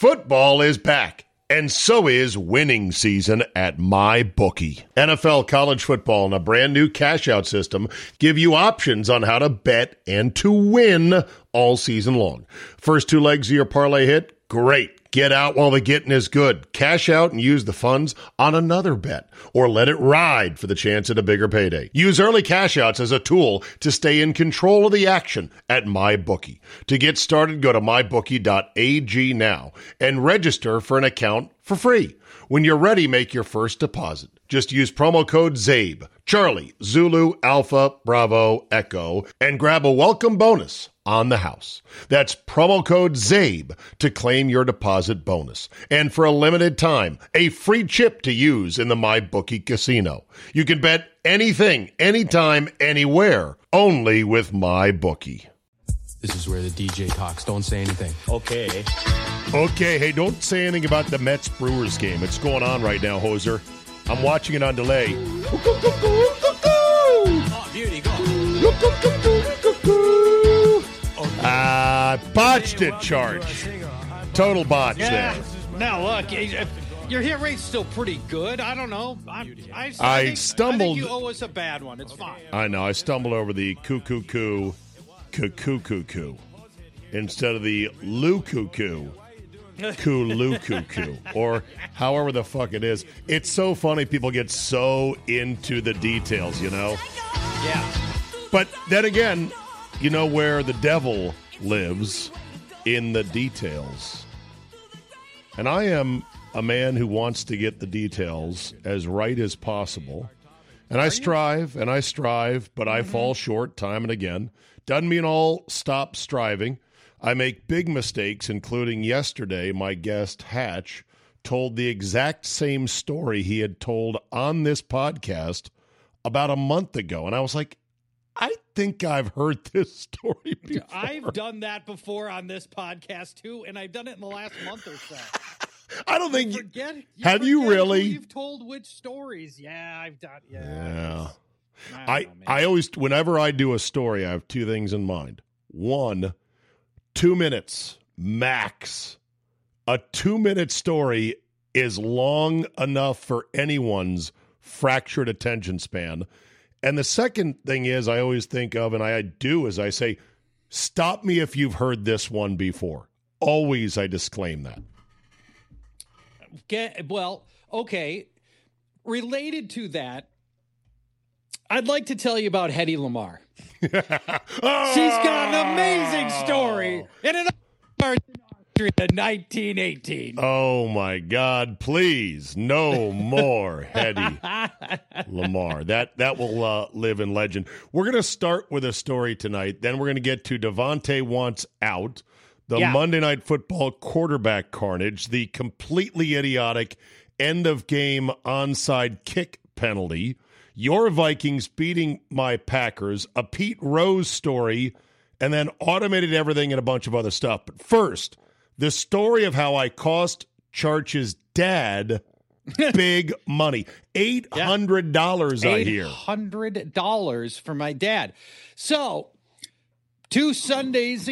Football is back, and so is winning season at MyBookie. NFL, college football, and a brand new cash-out system give you options on how to bet and to win all season long. First two legs of your parlay hit? Great. Get out while the getting is good. Cash out and use the funds on another bet, or let it ride for the chance at a bigger payday. Use early cash outs as a tool to stay in control of the action at MyBookie. To get started, go to mybookie.ag now and register for an account for free. When you're ready, make your first deposit. Just use promo code ZABE, Charlie, Zulu, Alpha, Bravo, Echo, and grab a welcome bonus on the house. That's promo code ZABE to claim your deposit bonus. And for a limited time, a free chip to use in the MyBookie casino. You can bet anything, anytime, anywhere, only with MyBookie. This is where the DJ talks. Don't say anything. Okay. Okay, hey, don't say anything about the Mets-Brewers game. It's going on right now, Hoser. I'm watching it on delay. Oh, beauty, go. Botched it, Charge. Total botch there. Now, look, your hit rate's still pretty good. I don't know. I stumbled. I think you owe us a bad one. It's fine. I know. I stumbled over the coo instead of the loo-coo-coo. Kulu-coo-coo, or however the fuck it is. It's so funny people get so into the details, you know? Yeah. But then again, you know where the devil lives? In the details. And I am a man who wants to get the details as right as possible. And I strive, but I fall short time and again. Doesn't mean I'll stop striving. I make big mistakes, including yesterday, my guest, Hatch, told the exact same story he had told on this podcast about a month ago. And I was like, I think I've heard this story before. I've done that before on this podcast, too, and I've done it in the last month or so. I don't think have you really? You've told which stories? Yeah, I've done. Yeah. I always, whenever I do a story, I have two things in mind. One, 2 minutes max. A 2-minute story is long enough for anyone's fractured attention span. And the second thing is I always think of, and I do, is I say, stop me if you've heard this one before. Always I disclaim that. Well, okay. Related to that, I'd like to tell you about Hedy Lamarr. She's got an amazing story in an in 1918. Oh, my God. Please, no more Hedy Lamarr. That will live in legend. We're going to start with a story tonight. Then we're going to get to Devontae Wants Out, the Monday Night Football quarterback carnage, the completely idiotic end-of-game onside kick penalty, your Vikings beating my Packers, a Pete Rose story, and then automated everything and a bunch of other stuff. But first, the story of how I cost Charch's dad big money. $800, I hear. $800 for my dad. So, 2 Saturdays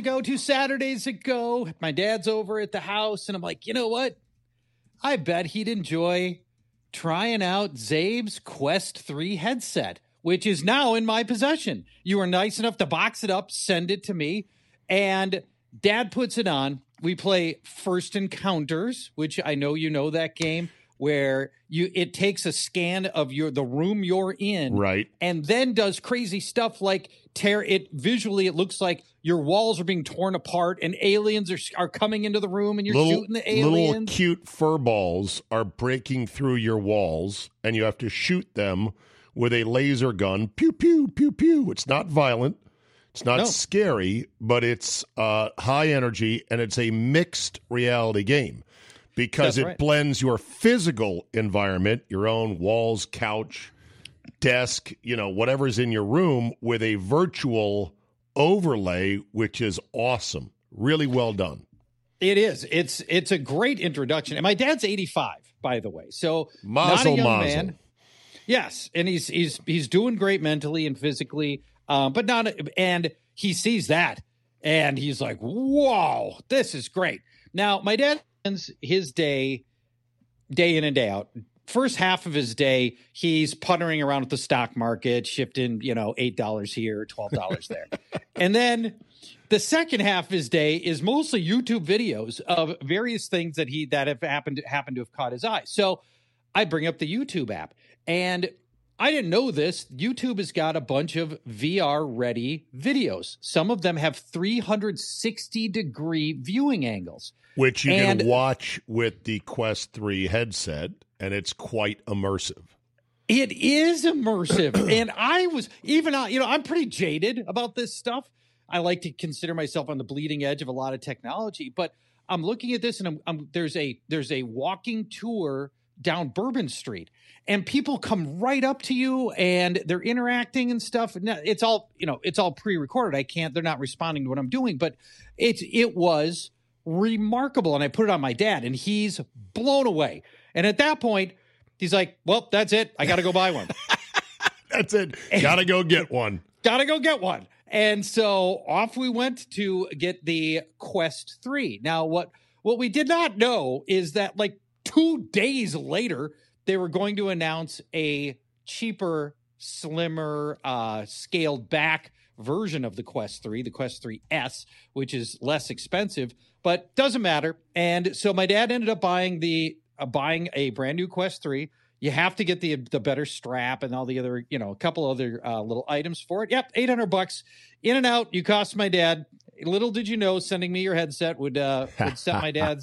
ago, my dad's over at the house, and I'm like, you know what? I bet he'd enjoy trying out Zabe's Quest 3 headset, which is now in my possession. You were nice enough to box it up, send it to me, and Dad puts it on. We play First Encounters, which I know you know that game, where it takes a scan of the room you're in, right, and then does crazy stuff like tear it visually. It looks like your walls are being torn apart and aliens are coming into the room and you're shooting the aliens. Little cute fur balls are breaking through your walls and you have to shoot them with a laser gun. Pew, pew, pew, pew. It's not violent. It's not scary, but it's high energy and it's a mixed reality game. Because it blends your physical environment, your own walls, couch, desk, whatever's in your room, with a virtual overlay, which is awesome. Really well done. It is. It's a great introduction. And my dad's 85, by the way. So not a young man. Yes, and he's doing great mentally and physically, but not. And he sees that, and he's like, "Whoa, this is great." Now, my dad his day in and day out. First half of his day, he's puttering around with the stock market, shifting, $8 here, $12 there. And then the second half of his day is mostly YouTube videos of various things that have happened to have caught his eye. So I bring up the YouTube app, and I didn't know this. YouTube has got a bunch of VR ready videos. Some of them have 360-degree viewing angles, which you can watch with the Quest 3 headset, and it's quite immersive. It is immersive. And I was I'm pretty jaded about this stuff. I like to consider myself on the bleeding edge of a lot of technology, but I'm looking at this, and there's a walking tour down Bourbon Street, and people come right up to you and they're interacting and stuff. It's all pre-recorded. They're not responding to what I'm doing, but it was remarkable. And I put it on my dad, and he's blown away. And at that point, he's like, well, that's it. I got to go buy one. That's it. Got to go get one. Got to go get one. And so off we went to get the Quest 3. Now, what we did not know is that 2 days later, they were going to announce a cheaper, slimmer, scaled back version of the Quest 3, the Quest 3S, which is less expensive, but doesn't matter. And so my dad ended up buying a brand new Quest 3. You have to get the better strap and all the other, a couple other little items for it. Yep, $800 in and out. You cost my dad. Little did you know, sending me your headset would set my dad's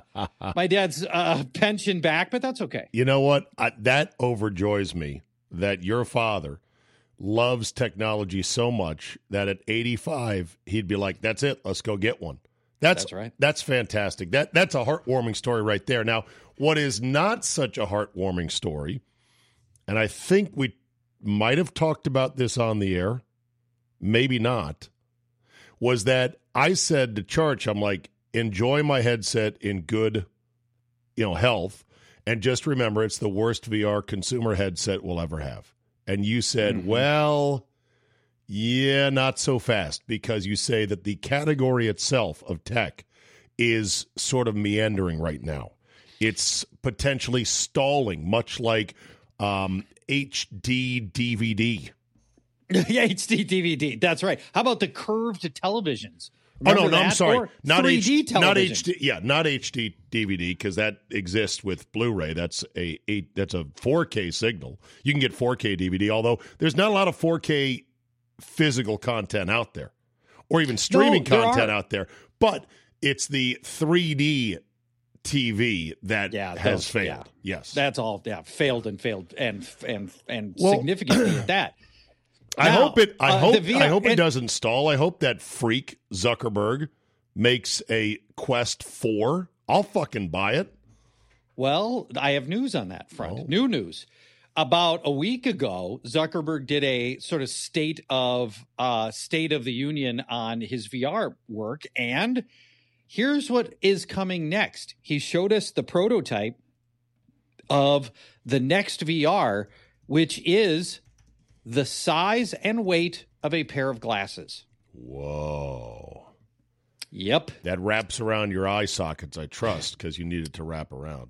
pension back, but that's okay. You know what? That overjoys me that your father loves technology so much that at 85 he'd be like, "That's it. Let's go get one." That's right. That's fantastic. That's a heartwarming story right there. Now, what is not such a heartwarming story, and I think we might have talked about this on the air, maybe not, was that I said to Church, I'm like, enjoy my headset in good, health, and just remember it's the worst VR consumer headset we'll ever have. And you said, well, yeah, not so fast, because you say that the category itself of tech is sort of meandering right now. It's potentially stalling, much like HD DVD. Yeah, HD DVD. That's right. How about the curved televisions? Remember no, I'm sorry. Or not 3D television. Not HD. Yeah, not HD DVD, because that exists with Blu-ray. That's a 4K signal. You can get 4K DVD, although there's not a lot of 4K physical content out there, or even streaming content out there. But it's the 3D TV that has failed. Yeah. Yes, that's all. Yeah, failed and significantly at that. I hope it doesn't stall. I hope that freak Zuckerberg makes a Quest 4. I'll fucking buy it. Well, I have news on that front. Oh. New news. About a week ago, Zuckerberg did a sort of state of the union on his VR work, and here's what is coming next. He showed us the prototype of the next VR, which is the size and weight of a pair of glasses. Whoa. Yep. That wraps around your eye sockets, I trust, because you need it to wrap around.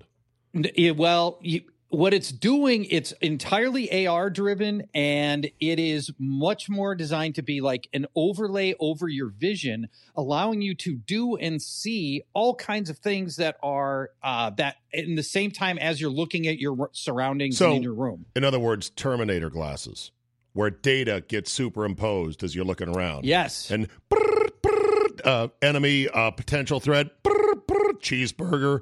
What it's doing, it's entirely AR driven, and it is much more designed to be like an overlay over your vision, allowing you to do and see all kinds of things that are that in the same time as you're looking at your surroundings in your room. In other words, Terminator glasses, where data gets superimposed as you're looking around. Yes. And enemy, potential threat, cheeseburger,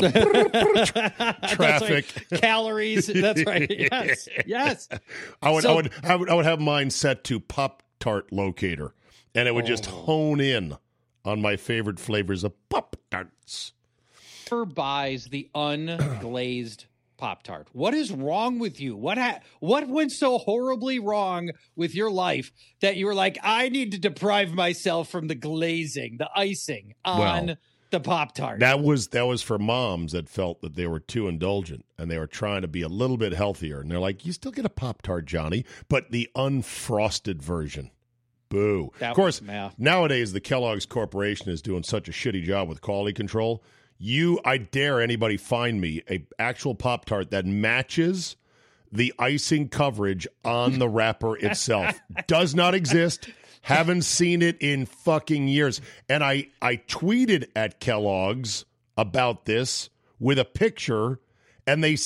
traffic, right. Calories. That's right. Yes, yes. I would have mine set to Pop-Tart locator, and it would just hone in on my favorite flavors of Pop-Tarts. Whoever buys the unglazed Pop-Tart, what is wrong with you? What went so horribly wrong with your life that you were like, I need to deprive myself from the glazing, the icing on the Pop-Tart? That was for moms that felt that they were too indulgent and they were trying to be a little bit healthier. And they're like, you still get a Pop-Tart, Johnny, but the unfrosted version. Boo. Of course, nowadays the Kellogg's Corporation is doing such a shitty job with quality control. I dare anybody find me a actual Pop-Tart that matches the icing coverage on the wrapper itself. Does not exist. Haven't seen it in fucking years. And I tweeted at Kellogg's about this with a picture, and they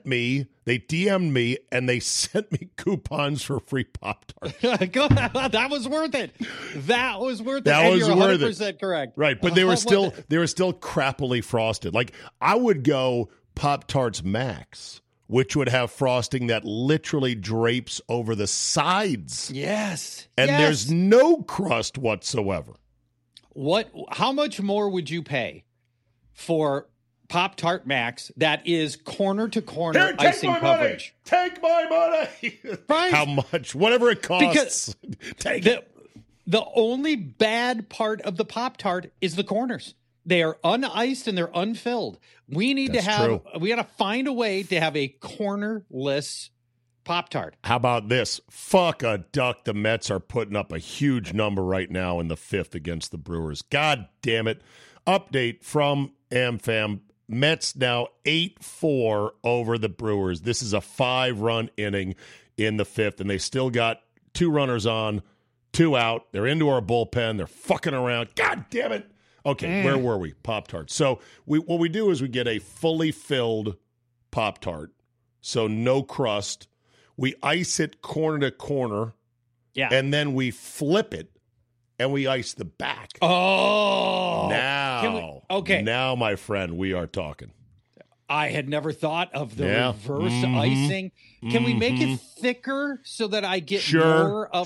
DM'd me, and they sent me coupons for free Pop-Tarts. That was worth it. That was worth it. That was you're 100% worth it. correct. Right, but they were still crappily frosted. Like, I would go Pop-Tarts Max, which would have frosting that literally drapes over the sides. Yes. And there's no crust whatsoever. How much more would you pay for Pop-Tart Max that is corner-to-corner icing coverage? Take my money. Right? How much? Whatever it costs. Take it. The only bad part of the Pop-Tart is the corners. They are uniced and they're unfilled. We need we got to find a way to have a cornerless Pop-Tart. How about this? Fuck a duck. The Mets are putting up a huge number right now in the 5th against the Brewers. God damn it. Update from AmFam. Mets now 8-4 over the Brewers. This is a 5-run inning in the 5th, and they still got 2 runners on, 2 out. They're into our bullpen. They're fucking around. God damn it. Okay, where were we? Pop-Tart. So what we do is we get a fully filled Pop-Tart, so no crust. We ice it corner to corner, and then we flip it, and we ice the back. Oh! Now, my friend, we are talking. I had never thought of the reverse icing. Can we make it thicker so that I get more of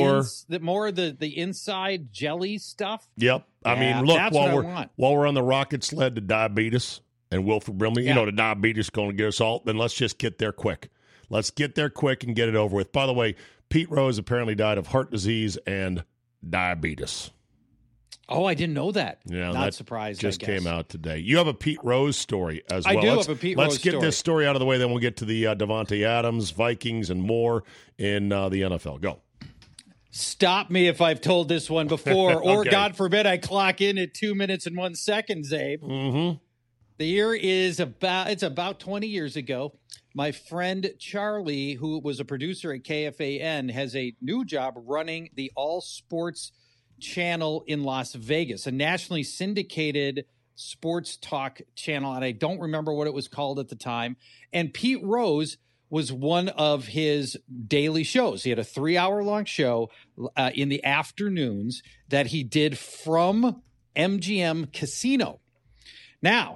the inside jelly stuff? Yep. I mean, look, while we're on the rocket sled to diabetes and Wilford Brimley, the diabetes is going to get us all, then let's just get there quick. Let's get there quick and get it over with. By the way, Pete Rose apparently died of heart disease and diabetes. Oh, I didn't know that. Yeah, not surprised. Just came out today. You have a Pete Rose story as well. I do have a Pete Rose story. Let's get this story out of the way, then we'll get to the Davante Adams, Vikings, and more in the NFL. Go. Stop me if I've told this one before, or God forbid I clock in at 2 minutes and 1 second, Zabe. Mm-hmm. The year is about 20 years ago. My friend Charlie, who was a producer at KFAN, has a new job running the All Sports channel in Las Vegas, a nationally syndicated sports talk channel, and I don't remember what it was called at the time. And Pete Rose was one of his daily shows. He had a 3-hour-long show in the afternoons that he did from MGM Casino. Now,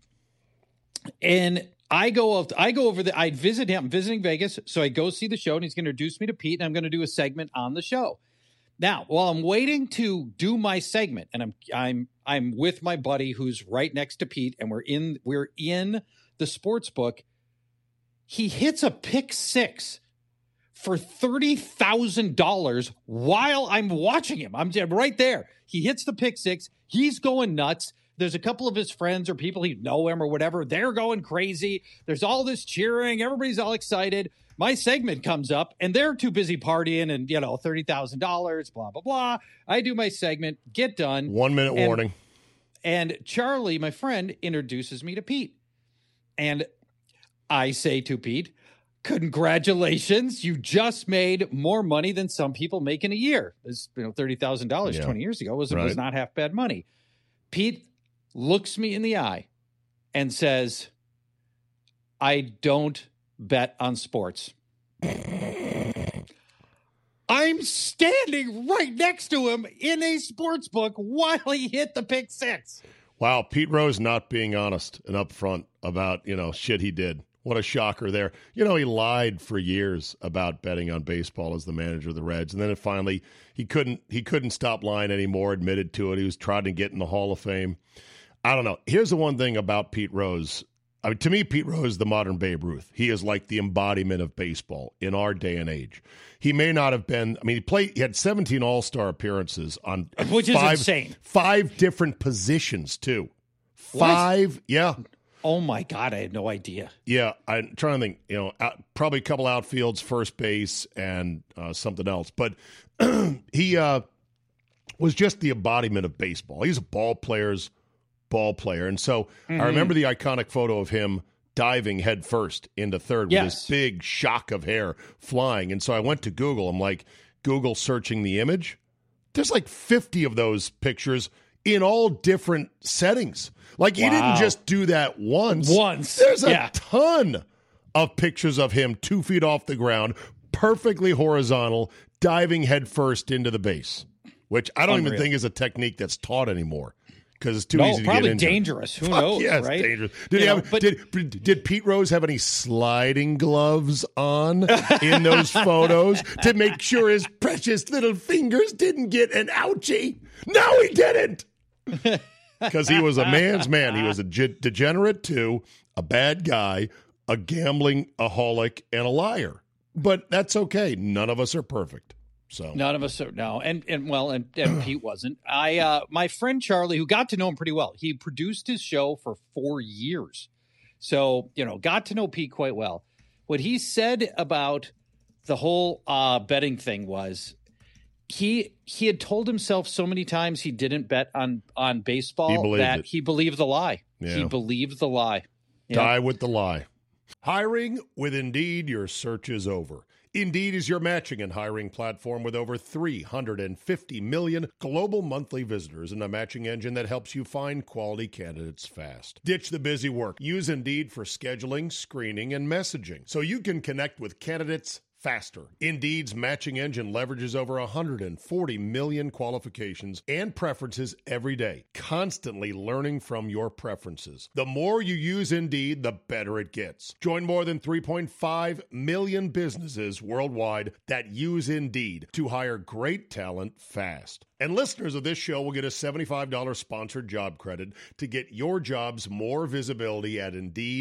and I'd visit him. I'm visiting Vegas, so I go see the show, and he's going to introduce me to Pete, and I'm going to do a segment on the show. Now, while I'm waiting to do my segment, and I'm with my buddy who's right next to Pete, and we're in the sports book, he hits a pick six for $30,000 while I'm watching him. I'm right there. He hits the pick six. He's going nuts. There's a couple of his friends or people who know him or whatever. They're going crazy. There's all this cheering. Everybody's all excited. My segment comes up, and they're too busy partying and, $30,000, blah, blah, blah. I do my segment, get done. 1 minute warning. And Charlie, my friend, introduces me to Pete. And I say to Pete, congratulations, you just made more money than some people make in a year. It's, $30,000 20 years ago was not half bad money. Pete looks me in the eye and says, I don't bet on sports. I'm standing right next to him in a sports book while he hit the pick six. Wow, Pete Rose not being honest and upfront about, shit he did. What a shocker there. He lied for years about betting on baseball as the manager of the Reds. And then finally, he couldn't stop lying anymore, admitted to it. He was trying to get in the Hall of Fame. I don't know. Here's the one thing about Pete Rose. I mean, to me, Pete Rose is the modern Babe Ruth. He is like the embodiment of baseball in our day and age. He may not have been, he had 17 All-Star appearances on which is insane. 5 different positions, too. 5, yeah. Oh, my God, I had no idea. Yeah, I'm trying to think, probably a couple outfields, first base, and something else. But he was just the embodiment of baseball. He's a ball player's ball player. And so I remember the iconic photo of him diving headfirst into third with this big shock of hair flying. And so I went to Google. I'm like, Google searching the image. There's like 50 of those pictures in all different settings. Like, he didn't just do that once. There's a ton of pictures of him 2 feet off the ground, perfectly horizontal, diving headfirst into the base, which I don't even think is a technique that's taught anymore. Because it's too easy to get probably into. Dangerous. Who knows, yes, right? Dangerous. Did Pete Rose have any sliding gloves on in those photos to make sure his precious little fingers didn't get an ouchie? No, he didn't. Because he was a man's man. He was a degenerate too, a bad guy, a gambling aholic, and a liar. But that's okay. None of us are perfect. So none of us are, no, and Pete wasn't. My friend Charlie, who got to know him pretty well, he produced his show for 4 years, so got to know Pete quite well. What he said about the whole betting thing was he had told himself so many times he didn't bet on baseball he believed the lie. Yeah. He believed the lie. Yeah. Die with the lie. Hiring with Indeed, your search is over. Indeed is your matching and hiring platform with over 350 million global monthly visitors and a matching engine that helps you find quality candidates fast. Ditch the busy work. Use Indeed for scheduling, screening, and messaging so you can connect with candidates faster. Indeed's matching engine leverages over 140 million qualifications and preferences every day, constantly learning from your preferences. The more you use Indeed, the better it gets. Join more than 3.5 million businesses worldwide that use Indeed to hire great talent fast. And listeners of this show will get a $75 sponsored job credit to get your jobs more visibility at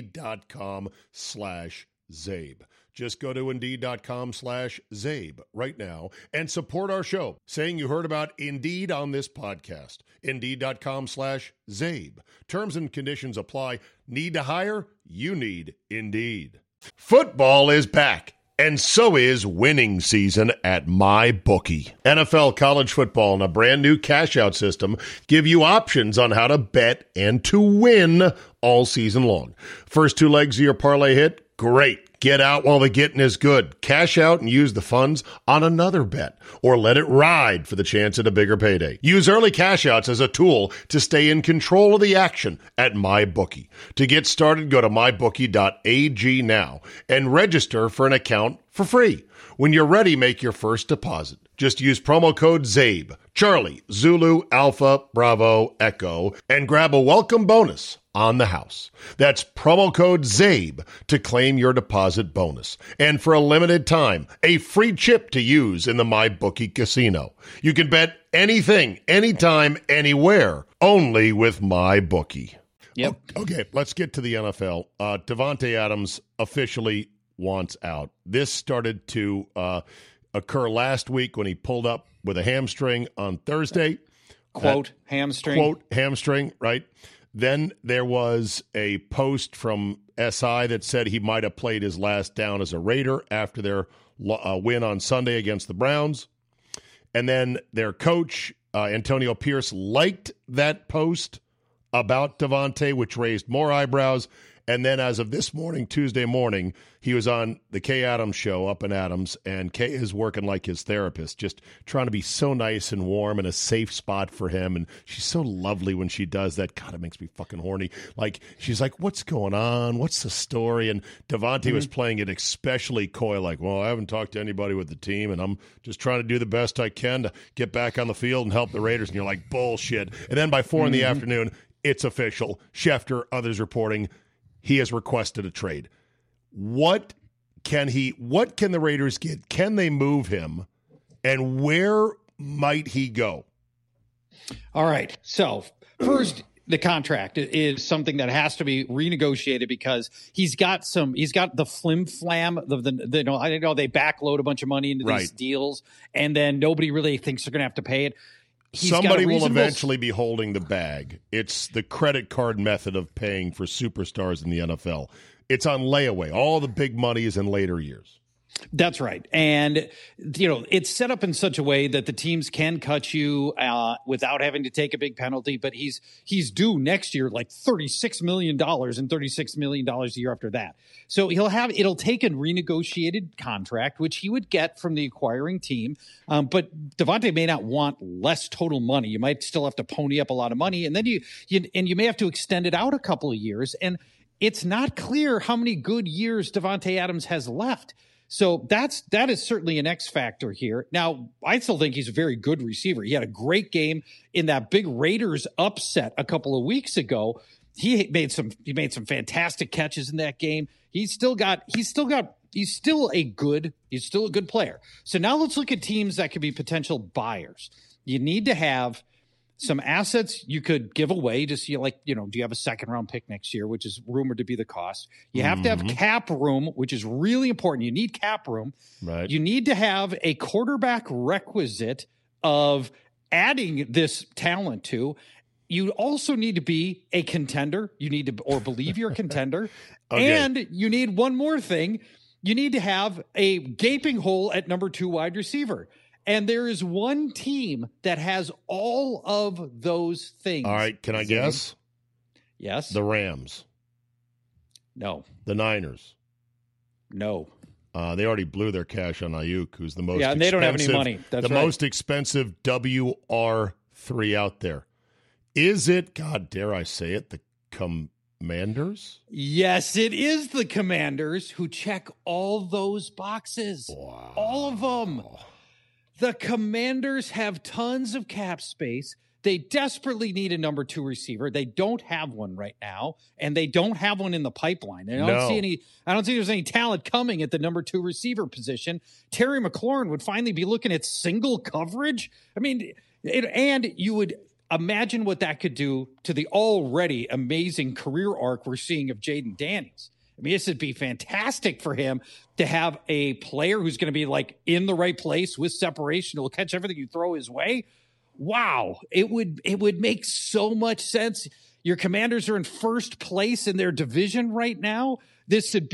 Indeed.com/Zabe. Just go to Indeed.com/Zabe right now and support our show, saying you heard about Indeed on this podcast. Indeed.com/Zabe. Terms and conditions apply. Need to hire? You need Indeed. Football is back, and so is winning season at MyBookie. NFL college football and a brand new cash-out system give you options on how to bet and to win all season long. First 2 legs of your parlay hit? Great. Get out while the getting is good. Cash out and use the funds on another bet, or let it ride for the chance at a bigger payday. Use early cash outs as a tool to stay in control of the action at MyBookie. To get started, go to mybookie.ag now and register for an account for free. When you're ready, make your first deposit. Just use promo code ZABE, Charlie, Zulu, Alpha, Bravo, Echo, and grab a welcome bonus on the house. That's promo code ZABE to claim your deposit bonus. And for a limited time, a free chip to use in the MyBookie casino. You can bet anything, anytime, anywhere, only with MyBookie. Yep. Okay, let's get to the NFL. Davante Adams officially wants out. This started to occur last week when he pulled up with a hamstring on Thursday. Hamstring, right? Then there was a post from SI that said he might have played his last down as a Raider after their win on Sunday against the Browns. And then their coach, Antonio Pierce, liked that post about Davante, which raised more eyebrows. And then as of this morning, Tuesday morning, he was on the Kay Adams show up in Adams, and Kay is working like his therapist, just trying to be so nice and warm and a safe spot for him. And she's so lovely when she does that. God, it makes me fucking horny. Like, she's like, what's going on? What's the story? And Davante was playing it especially coy, like, well, I haven't talked to anybody with the team, and I'm just trying to do the best I can to get back on the field and help the Raiders. And you're like, bullshit. And then by 4 in the afternoon, it's official. Schefter, others reporting, he has requested a trade. What can the Raiders get? Can they move him? And where might he go? All right. So first, the contract is something that has to be renegotiated because he's got the flim flam of the I know they backload a bunch of money into these deals, and then nobody really thinks they're going to have to pay it. Somebody will eventually be holding the bag. It's the credit card method of paying for superstars in the NFL. It's on layaway. All the big money is in later years. That's right. And, it's set up in such a way that the teams can cut you without having to take a big penalty. But he's due next year like $36 million and $36 million a year after that. So it'll take a renegotiated contract, which he would get from the acquiring team. But Davante may not want less total money. You might still have to pony up a lot of money. And then you may have to extend it out a couple of years. And it's not clear how many good years Davante Adams has left. So that is certainly an X factor here. Now, I still think he's a very good receiver. He had a great game in that big Raiders upset a couple of weeks ago. He made some fantastic catches in that game. He's still a good player. So now let's look at teams that could be potential buyers. You need to have some assets you could give away to see, do you have a second round pick next year, which is rumored to be the cost. You have to have cap room, which is really important. You need cap room. Right. You need to have a quarterback requisite of adding this talent to. You also need to be a contender. You need to, or believe you're a contender. Okay. And you need one more thing. You need to have a gaping hole at number 2 wide receiver. And there is one team that has all of those things. All right. Can I guess? Yes. The Rams. No. The Niners. No. They already blew their cash on Ayuk, who's the most and they don't have any money. That's the most expensive WR3 out there. Is it, God dare I say it, the Commanders? Yes, it is the Commanders who check all those boxes. Wow. All of them. The Commanders have tons of cap space. They desperately need a number 2 receiver. They don't have one right now, and they don't have one in the pipeline. I don't see there's any talent coming at the number 2 receiver position. Terry McLaurin would finally be looking at single coverage. I mean, and you would imagine what that could do to the already amazing career arc we're seeing of Jaden Daniels. I mean, this would be fantastic for him to have a player who's going to be in the right place with separation. He'll catch everything you throw his way. Wow. It would make so much sense. Your Commanders are in first place in their division right now. This would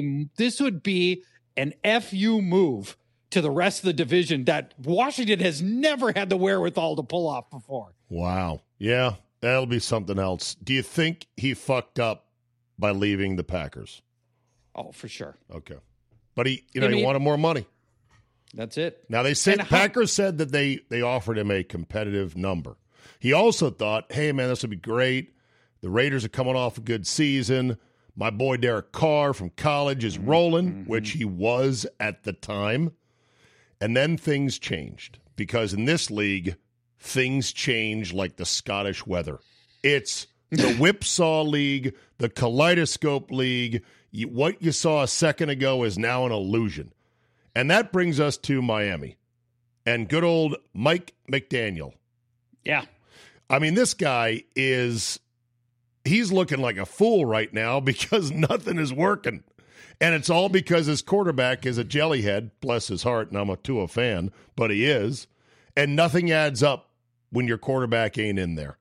be an FU move to the rest of the division that Washington has never had the wherewithal to pull off before. Wow. Yeah, that'll be something else. Do you think he fucked up by leaving the Packers? Oh, for sure. Okay. But he wanted more money. That's it. Now Packers said that they offered him a competitive number. He also thought, hey man, this would be great. The Raiders are coming off a good season. My boy Derek Carr from college is rolling, which he was at the time. And then things changed because in this league, things change like the Scottish weather. It's the whipsaw league, the kaleidoscope league. What you saw a second ago is now an illusion. And that brings us to Miami and good old Mike McDaniel. Yeah. I mean, this guy he's looking like a fool right now because nothing is working. And it's all because his quarterback is a jellyhead, bless his heart, and I'm a Tua fan, but he is. And nothing adds up when your quarterback ain't in there.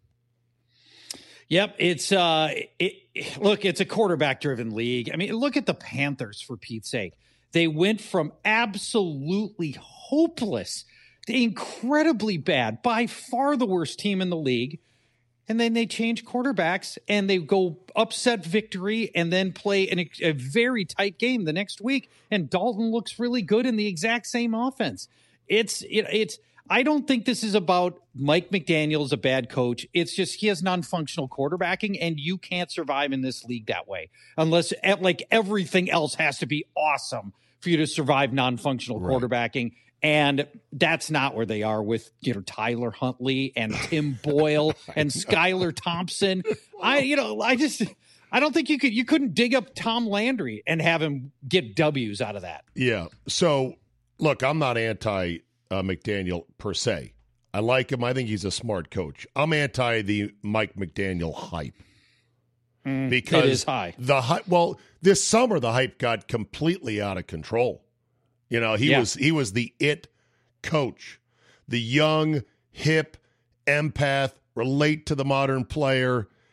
Yep, it's a quarterback-driven league. I mean, look at the Panthers, for Pete's sake. They went from absolutely hopeless to incredibly bad, by far the worst team in the league. And then they change quarterbacks and they go upset victory and then play a very tight game the next week. And Dalton looks really good in the exact same offense. I don't think this is about Mike McDaniel's a bad coach. It's just he has non-functional quarterbacking, and you can't survive in this league that way unless everything else has to be awesome for you to survive non-functional quarterbacking. And that's not where they are with, Tyler Huntley and Tim Boyle and Skylar Thompson. I don't think you couldn't dig up Tom Landry and have him get W's out of that. Yeah. So look, I'm not anti McDaniel per se. I like him. I think he's a smart coach. I'm anti the Mike McDaniel hype. Because it is high. The hype. Well, this summer the hype got completely out of control. He was the it coach, the young, hip, empath, relate to the modern player,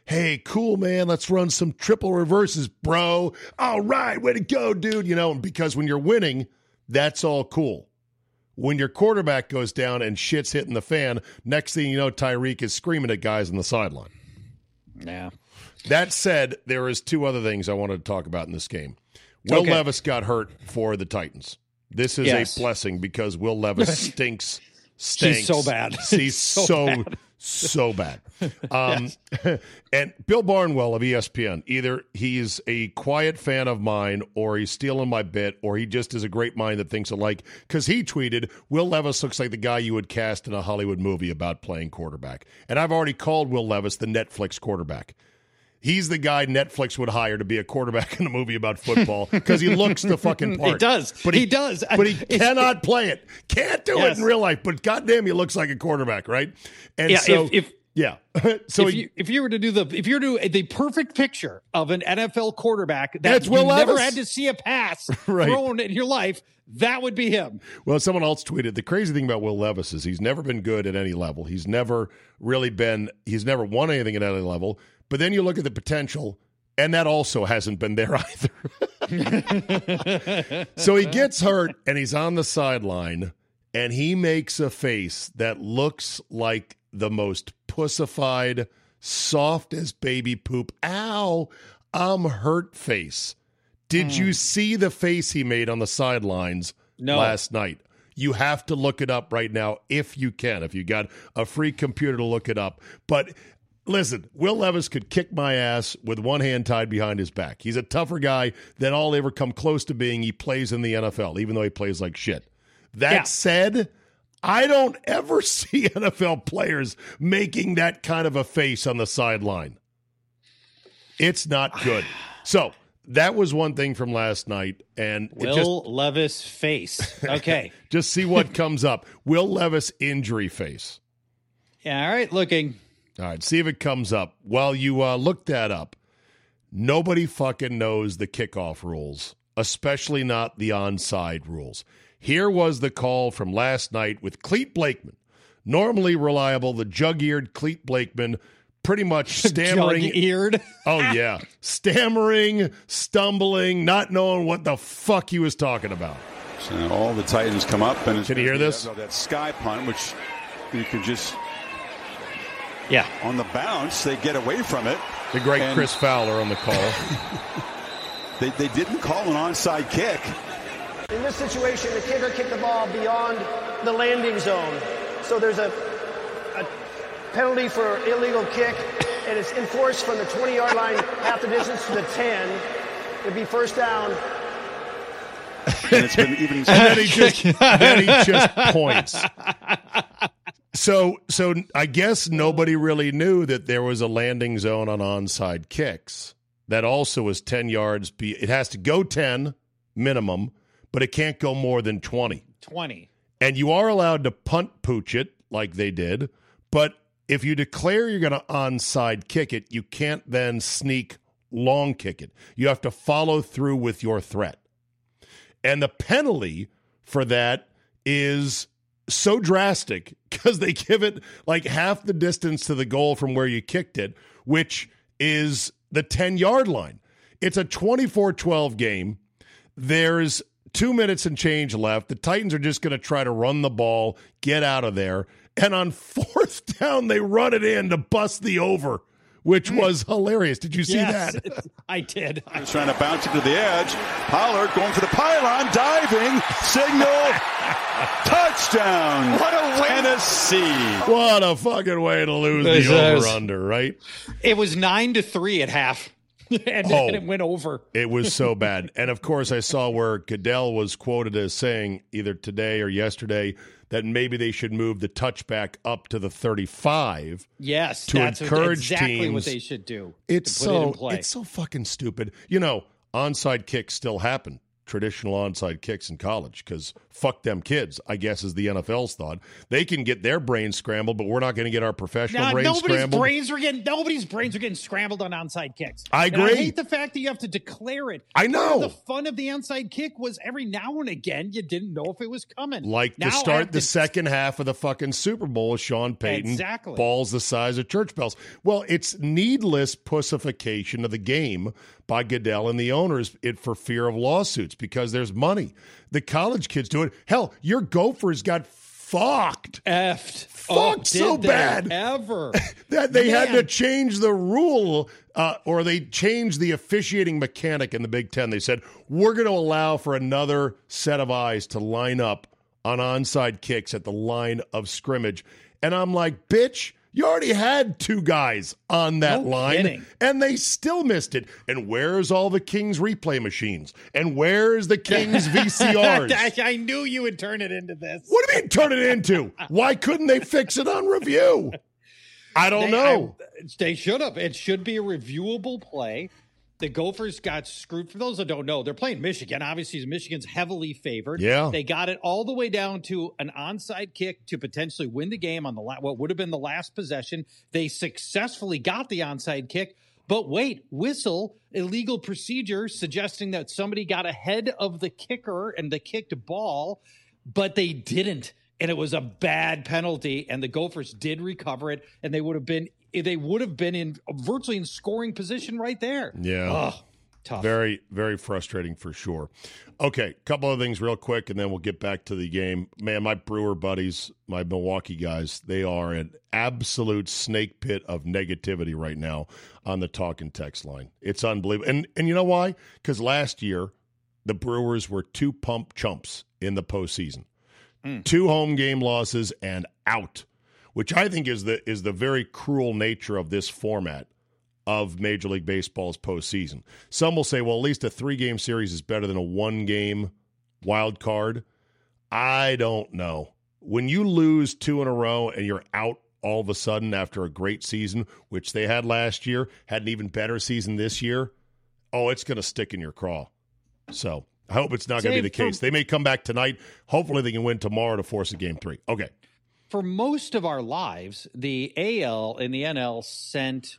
hey, cool, man, let's run some triple reverses, bro. All right, way to go, dude. Because when you're winning, that's all cool. When your quarterback goes down and shit's hitting the fan, next thing you know, Tyreek is screaming at guys on the sideline. Yeah. That said, there is 2 other things I wanted to talk about in this game. Will Levis got hurt for the Titans. This is a blessing because Will Levis stinks. He's so bad. He's so bad. And Bill Barnwell of ESPN, either he's a quiet fan of mine or he's stealing my bit or he just is a great mind that thinks alike, because he tweeted, Will Levis looks like the guy you would cast in a Hollywood movie about playing quarterback. And I've already called Will Levis the Netflix quarterback. He's the guy Netflix would hire to be a quarterback in a movie about football because he looks the fucking part. He does. But he does. But he cannot play it. Can't do it in real life. But goddamn, he looks like a quarterback, right? And so if you were to do the perfect picture of an NFL quarterback that you Will never Levis. had to see a pass thrown in your life, that would be him. Well, someone else tweeted, the crazy thing about Will Levis is he's never been good at any level. He's never won anything at any level. But then you look at the potential, and that also hasn't been there either. So he gets hurt, and he's on the sideline, and he makes a face that looks like the most pussified, soft as baby poop, ow, I'm hurt face. Did you see the face he made on the sidelines last night? You have to look it up right now if you can, if you got a free computer to look it up. But listen, Will Levis could kick my ass with one hand tied behind his back. He's a tougher guy than I'll ever come close to being. He plays in the NFL, even though he plays like shit. That said, I don't ever see NFL players making that kind of a face on the sideline. It's not good. So that was one thing from last night. And Will Levis face. Okay. Just see what comes up. Will Levis injury face. Yeah, all right, looking. All right, see if it comes up. While you look that up, nobody fucking knows the kickoff rules, especially not the onside rules. Here was the call from last night with Clete Blakeman. Normally reliable, the jug-eared Clete Blakeman, pretty much stammering. Jug-eared? Oh, yeah. Stammering, stumbling, not knowing what the fuck he was talking about. So all the Titans come up. And can you hear this? That sky punt, which you can just... Yeah. On the bounce, they get away from it. The great Chris Fowler on the call. They didn't call an onside kick. In this situation, the kicker kicked the ball beyond the landing zone. So there's a penalty for illegal kick, and it's enforced from the 20-yard line, half the distance to the 10. It'd be first down. And it's been even. then he just points. So I guess nobody really knew that there was a landing zone on onside kicks. That also is 10 yards. It has to go 10 minimum, but it can't go more than 20. 20. And you are allowed to punt pooch it like they did, but if you declare you're going to onside kick it, you can't then sneak long kick it. You have to follow through with your threat. And the penalty for that is so drastic because they give it like half the distance to the goal from where you kicked it, which is the 10-yard line. It's a 24-12 game. There's 2 minutes and change left. The Titans are just going to try to run the ball, get out of there. And on fourth down, they run it in to bust the over, which was hilarious. Did you see that? I did. He's trying to bounce it to the edge. Pollard going for the pylon, diving, signal, touchdown. What a way. Tennessee. What a fucking way to lose the over-under, right? It was 9-3 at half. And it went over. It was so bad. And, of course, I saw where Goodell was quoted as saying either today or yesterday that maybe they should move the touchback up to the 35. Yes, to that's encourage exactly teams. what they should do. It's so fucking stupid. You know, onside kicks still happen. traditional onside kicks in college because fuck them kids, I guess is the NFL's thought. They can get their brains scrambled, but we're not going to get our professional brains scrambled. Nobody's brains are getting scrambled on onside kicks. I agree. And I hate the fact that you have to declare it. I know. The fun of the onside kick was every now and again you didn't know if it was coming. Like to start the second half of the fucking Super Bowl, Sean Payton, balls the size of church bells. Well, it's needless pussification of the game by Goodell and the owners for fear of lawsuits because there's money. The college kids do it. Hell, your Gophers got fucked. Fucked so bad. Ever. That they had to change the rule or they changed the officiating mechanic in the Big Ten. They said, we're going to allow for another set of eyes to line up on onside kicks at the line of scrimmage. And I'm like, bitch, you already had two guys on that line, and they still missed it. And where's all the Kings replay machines? And where's the Kings VCRs? I knew you would turn it into this. What do you mean turn it into? Why couldn't they fix it on review? I don't know. They should have. It should be a reviewable play. The Gophers got screwed. For those that don't know, they're playing Michigan. Obviously, Michigan's heavily favored. Yeah. They got it all the way down to an onside kick to potentially win the game on what would have been the last possession. They successfully got the onside kick. But wait, whistle, illegal procedure suggesting that somebody got ahead of the kicker and the kicked ball, but they didn't. And it was a bad penalty, and the Gophers did recover it, and they would have been in virtually in scoring position right there. Yeah. Tough. Very, very frustrating for sure. Okay, couple of things real quick, and then we'll get back to the game. Man, my Brewer buddies, my Milwaukee guys, they are an absolute snake pit of negativity right now on the talk and text line. It's unbelievable. And you know why? Because last year, the Brewers were two pump chumps in the postseason. 2 home game losses and out, which I think is the very cruel nature of this format of Major League Baseball's postseason. Some will say, well, at least a 3-game series is better than a 1-game wild card. I don't know. When you lose 2 in a row and you're out all of a sudden after a great season, which they had last year, had an even better season this year, it's going to stick in your craw. So I hope it's not going to be the case. They may come back tonight. Hopefully they can win tomorrow to force a game 3. Okay. For most of our lives, the AL and the NL sent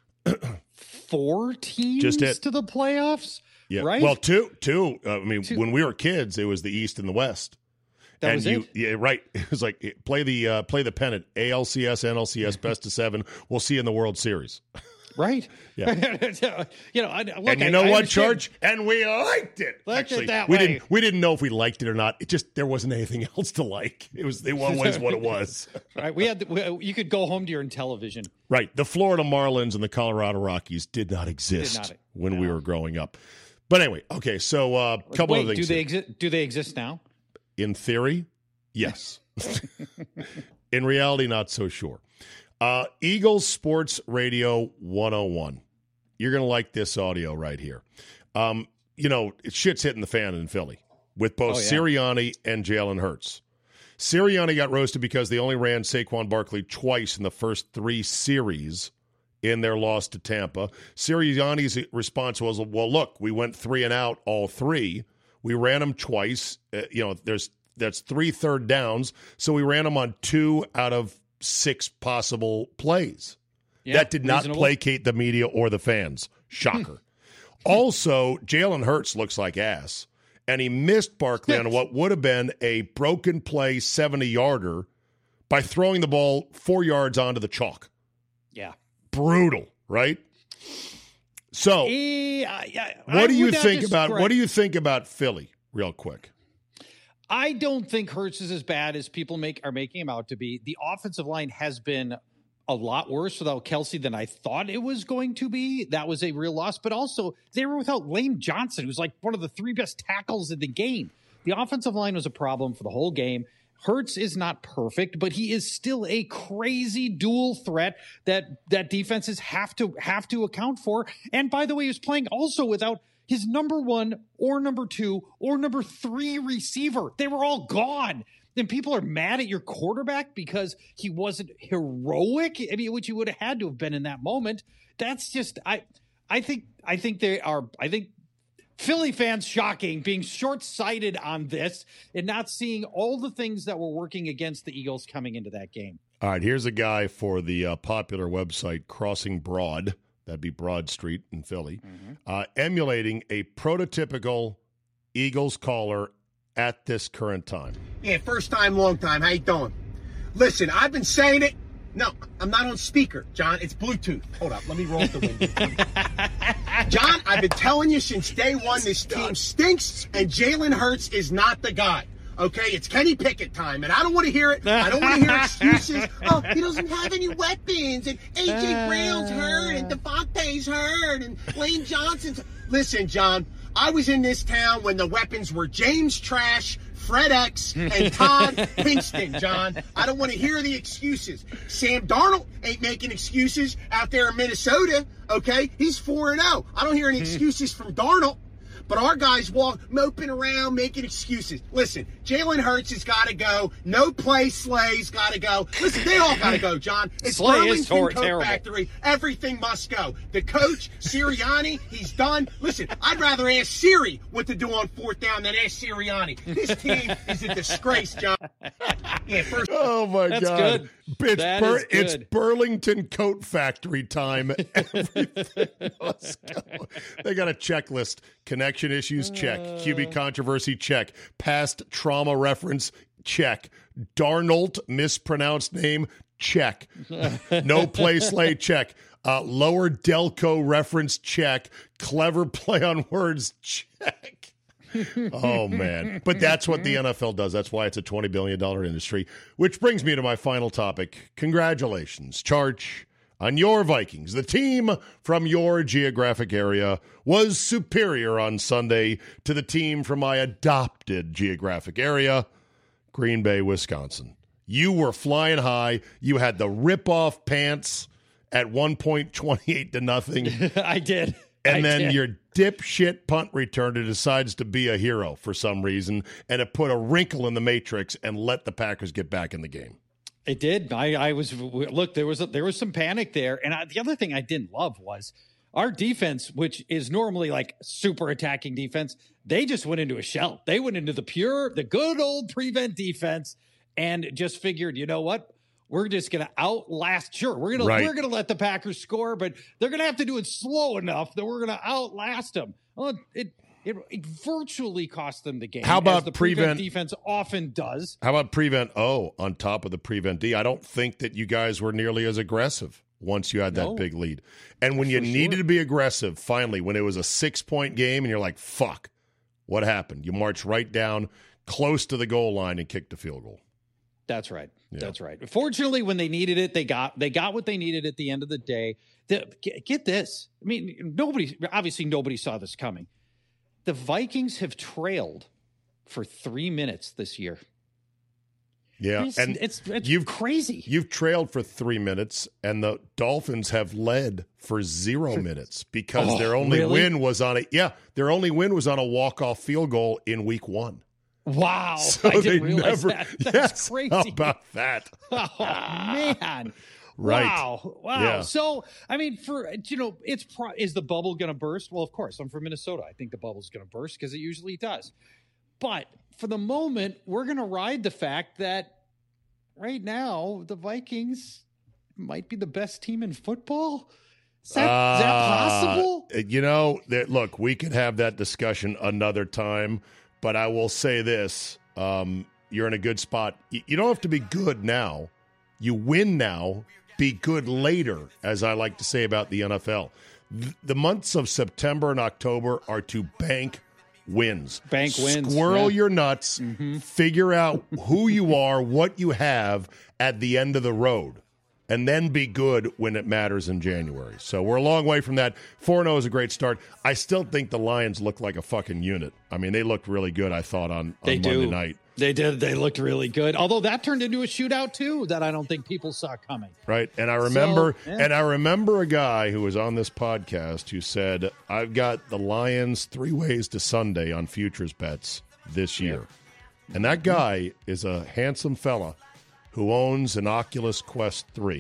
4 teams to the playoffs. Yeah. Right? Well, two. When we were kids, it was the East and the West. That was it? Yeah, right. It was like play the pennant. ALCS, NLCS, best of 7. We'll see you in the World Series. Right. Yeah. And you know what, Church? And we liked it. Actually, that way. We didn't know if we liked it or not. It just there wasn't anything else to like. It was what it was. Right. You could go home to your television. Right. The Florida Marlins and the Colorado Rockies did not exist when we were growing up. But anyway, okay. So a couple of things. Do they exist now? In theory, yes. In reality, not so sure. Eagles Sports Radio 101. You're going to like this audio right here. Shit's hitting the fan in Philly with both Sirianni and Jalen Hurts. Sirianni got roasted because they only ran Saquon Barkley twice in the first 3 series in their loss to Tampa. Sirianni's response was, well, look, we went 3 and out all 3. We ran them twice. That's 3 third downs, so we ran them on 2 out of 6 possible plays. Yeah, that did not placate the media or the fans. Shocker. Also, Jalen Hurts looks like ass, and he missed Barkley on what would have been a broken play 70-yarder by throwing the ball 4 yards onto the chalk. Yeah. Brutal, right? So, what do you think about Philly, real quick? I don't think Hurts is as bad as people are making him out to be. The offensive line has been a lot worse without Kelsey than I thought it was going to be. That was a real loss. But also, they were without Lane Johnson, who's like one of the 3 best tackles in the game. The offensive line was a problem for the whole game. Hurts is not perfect, but he is still a crazy dual threat that defenses have to account for. And by the way, he was playing also without his number 1 or number 2 or number 3 receiver. They were all gone. Then people are mad at your quarterback because he wasn't heroic. I mean, which he would have had to have been in that moment. That's just I think Philly fans, shocking, being short-sighted on this and not seeing all the things that were working against the Eagles coming into that game. All right, here's a guy for the popular website Crossing Broad. That'd be Broad Street in Philly. Emulating a prototypical Eagles caller at this current time. Yeah, first time, long time. How you doing? Listen, I've been saying it. No, I'm not on speaker, John. It's Bluetooth. Hold up. Let me roll up the window. John, I've been telling you since day one, this team stinks, and Jalen Hurts is not the guy. Okay, it's Kenny Pickett time, and I don't want to hear it. I don't want to hear excuses. Oh, he doesn't have any weapons, and A.J. Brown's hurt, and Devontae's hurt, and Lane Johnson's... Listen, John, I was in this town when the weapons were James Trash, Fred X, and Todd Pinkston, John. I don't want to hear the excuses. Sam Darnold ain't making excuses out there in Minnesota, okay? He's 4-0. I don't hear any excuses from Darnold. But our guys moping around, making excuses. Listen, Jalen Hurts has got to go. No play, Slay's got to go. Listen, they all got to go, John. It's Slay is Coke terrible. Factory. Everything must go. The coach, Sirianni, he's done. Listen, I'd rather ask Siri what to do on fourth down than ask Sirianni. This team is a disgrace, John. Yeah, Oh, my That's God. good. That is It's good. Burlington Coat Factory time. Everything must go. They got a checklist. Connection issues, check. QB controversy, check. Past trauma reference, check. Darnold, mispronounced name, check. No play, Slay, check. Lower Delco reference, check. Clever play on words, check. Oh, man. But that's what the NFL does. That's why it's a $20 billion industry. Which brings me to my final topic. Congratulations, Charch, on your Vikings. The team from your geographic area was superior on Sunday to the team from my adopted geographic area, Green Bay, Wisconsin. You were flying high. You had the rip-off pants at 1 point, 28-0. I did. And then your dipshit punt returner decides to be a hero for some reason, and it put a wrinkle in the matrix and let the Packers get back in the game. It did. I was look. There was some panic there, and the other thing I didn't love was our defense, which is normally like super attacking defense. They just went into a shell. They went into the good old prevent defense, and just figured, you know what? We're just going to outlast. Sure, we're going to let the Packers score, but they're going to have to do it slow enough that we're going to outlast them. Well, it virtually cost them the game. How about as the prevent defense often does? How about prevent O on top of the prevent D? I don't think that you guys were nearly as aggressive once you had that big lead. And when you needed to be aggressive, finally, when it was a 6-point game and you're like, fuck, what happened? You marched right down close to the goal line and kicked the field goal. That's right. Yeah. That's right. Fortunately, when they needed it, they got what they needed at the end of the day. Get this. I mean, nobody saw this coming. The Vikings have trailed for 3 minutes this year. Yeah, and it's crazy. You've trailed for 3 minutes, and the Dolphins have led for 0 minutes because their only win was on a walk-off field goal in week 1. Wow. So I didn't realize that. That's crazy. How about that? Oh, man. Right. Wow. Yeah. So, I mean, is the bubble going to burst? Well, of course. I'm from Minnesota. I think the bubble's going to burst because it usually does. But for the moment, we're going to ride the fact that right now the Vikings might be the best team in football. Is that possible? Look, we could have that discussion another time. But I will say this, you're in a good spot. You don't have to be good now. You win now, be good later, as I like to say about the NFL. The months of September and October are to bank wins. Bank wins. Squirrel your nuts, figure out who you are, what you have at the end of the road, and then be good when it matters in January. So we're a long way from that. 4-0 is a great start. I still think the Lions look like a fucking unit. I mean, they looked really good, I thought, on Monday night. They did. They looked really good. Although that turned into a shootout, too, that I don't think people saw coming. Right. And I remember a guy who was on this podcast who said, I've got the Lions 3 ways to Sunday on futures bets this year. And that guy is a handsome fella who owns an Oculus Quest 3.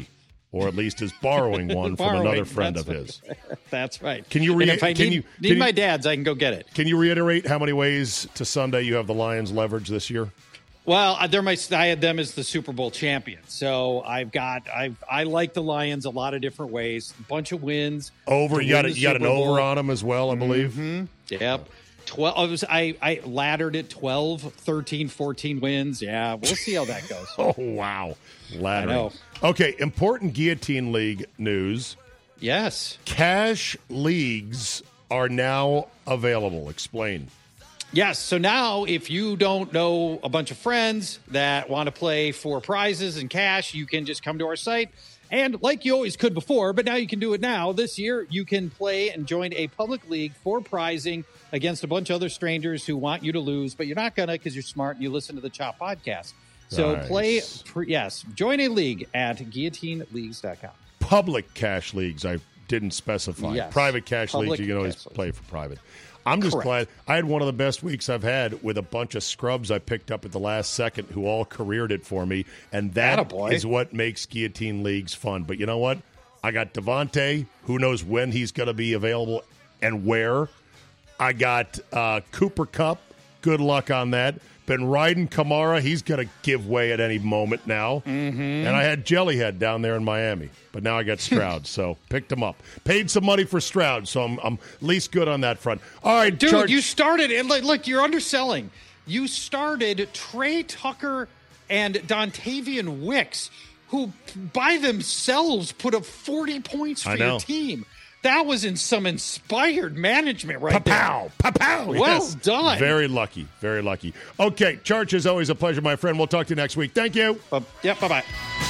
or at least is borrowing one from another friend of his. That's right. Can you if I need my dad's, I can go get it. Can you reiterate how many ways to Sunday you have the Lions leverage this year? Well, I had them as the Super Bowl champions. So I like the Lions a lot of different ways. A bunch of wins. Over, you got an over on them as well, I believe. Mm-hmm. Yep. 12. I laddered it 12, 13, 14 wins. Yeah, we'll see how that goes. Oh, wow. Laddering. I know. Okay, important Guillotine League news. Yes. Cash leagues are now available. Explain. Yes. So now if you don't know a bunch of friends that want to play for prizes and cash, you can just come to our site. And like you always could before, but now you can do it now. This year, you can play and join a public league for prizing against a bunch of other strangers who want you to lose, but you're not going to because you're smart and you listen to the Chop podcast. So nice. Join a league at guillotineleagues.com. Public cash leagues, I didn't specify. Yes. Private cash Public leagues, you can always cash leagues. play for private. I'm just glad. I had one of the best weeks I've had with a bunch of scrubs I picked up at the last second who all careered it for me, and that is what makes Guillotine Leagues fun. But you know what? I got Devontae. Who knows when he's going to be available and where. I got Cooper Kupp. Good luck on that. Been riding Kamara. He's going to give way at any moment now. Mm-hmm. And I had Jellyhead down there in Miami. But now I got Stroud, so picked him up. Paid some money for Stroud, so I'm at least good on that front. All right, dude, you started, and look, you're underselling. You started Trey Tucker and Dontavian Wicks, who by themselves put up 40 points for your team. That was in some inspired management right there. Pa-pow. Well done. Very lucky. Very lucky. Okay, Church, is always a pleasure, my friend. We'll talk to you next week. Thank you. Bye-bye.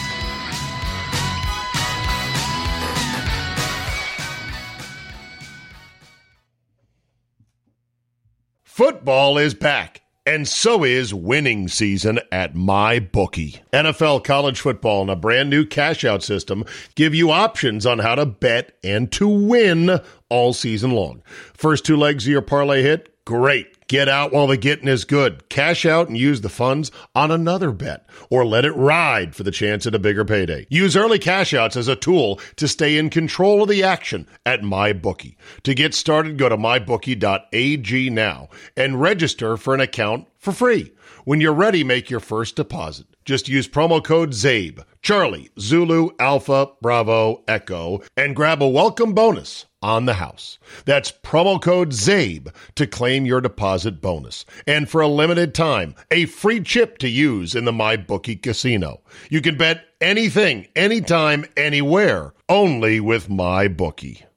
Football is back, and so is winning season at MyBookie. NFL college football and a brand new cash-out system give you options on how to bet and to win all season long. First two legs of your parlay hit? Great. Get out while the getting is good. Cash out and use the funds on another bet, or let it ride for the chance at a bigger payday. Use early cash outs as a tool to stay in control of the action at MyBookie. To get started, go to mybookie.ag now and register for an account for free. When you're ready, make your first deposit. Just use promo code ZABE, Charlie, Zulu, Alpha, Bravo, Echo, and grab a welcome bonus on the house. That's promo code ZABE to claim your deposit bonus. And for a limited time, a free chip to use in the MyBookie casino. You can bet anything, anytime, anywhere, only with MyBookie.